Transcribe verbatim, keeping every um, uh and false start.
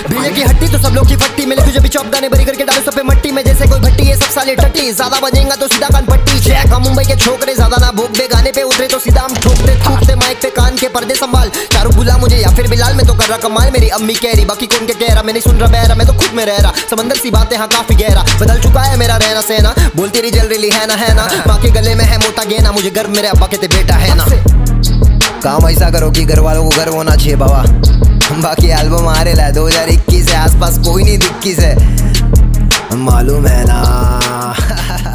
भीड़े की हट्टी तो सब लोग की फट्टी, मिले तुझे भी चौप गाने भरी करके डाले सब पे मट्टी में जैसे कोई भट्टी। ये सब साले टट्टी, ज्यादा बजेगा तो सीधा कान पट्टी। चेक हम मुंबई के छोकरे ज्यादा ना भोग दे, गाने पे उतरे तो सीधा हम ठोक दे। थूकते माइक पे कान के पर्दे संभाल, शाहरुख बुला मुझे या फिर बिलाल, मैं तो कर रहा कमाल। मेरी अम्मी कह रही बाकी कौन के कह रहा, मैं नहीं सुन रहा बहरा, मैं तो खुद में रह रहा। समंदर सी बातें हाँ काफी गहरा, बदल चुका है मेरा रहना सहना। बोलती रही जल रही है ना है ना, माँ के गले में है मोटा गेना, मुझे गर्व मेरे अब्बा कहते बेटा है ना। काम ऐसा करो कि घर वालों को गर्व होना चाहिए बाबा। बाकी एल्बम आ रहा है दो हजार इक्कीस है, आसपास कोई नहीं दिक्कीस है, मालूम है ना।